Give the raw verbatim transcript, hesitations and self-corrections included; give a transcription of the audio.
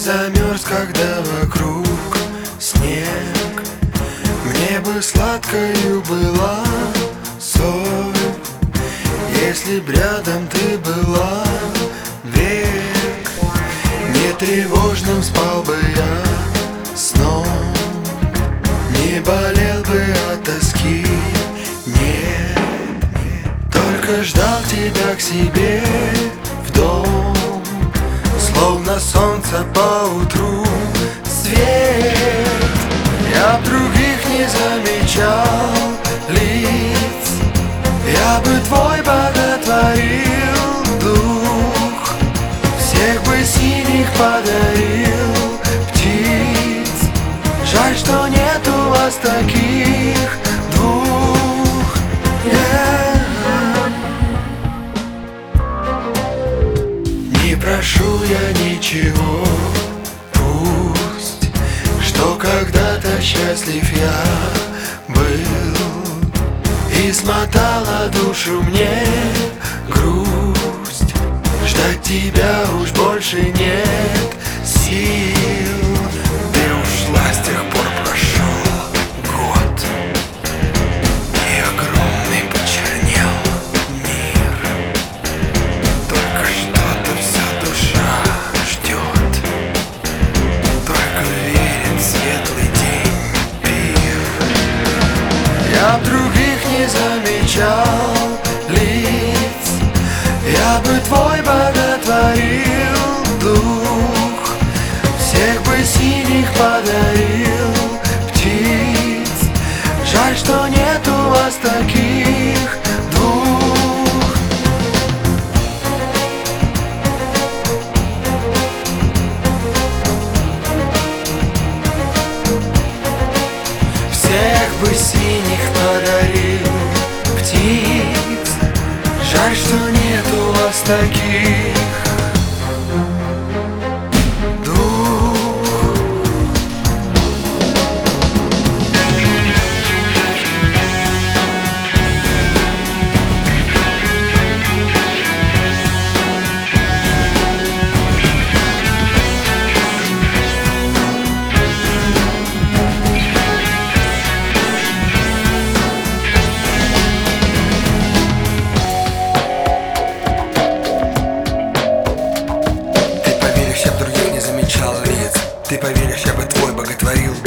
замерз, когда вокруг снег. Мне бы сладкою была соль, если б рядом ты была век. Не тревожным спал бы я сном, не болел бы от тоски, нет. Только ждал тебя к себе в дом, словно солнце по утру свет. Я б других не замечал лиц, я бы твой боготворил дух, всех бы синих подарил птиц. Жаль, что нет у вас таких двух. Yeah. Не прошу я ничего, пусть, что когда-то счастлив я был, и смотала душу мне грусть. Ждать тебя уж больше нет сил. Ты ушла, с тех пор прошел год, и огромный почернел мир. Только что-то вся душа ждет, только верит в светлый день пир. Я б других не замечал лиц, я бы твой боготворил дух, всех бы синих подарил птиц. Жаль, что нет у вас таких двух. Всех бы синих подарил птиц. Жаль, что нет у вас таких двух. Ты поверишь, я бы твой боготворил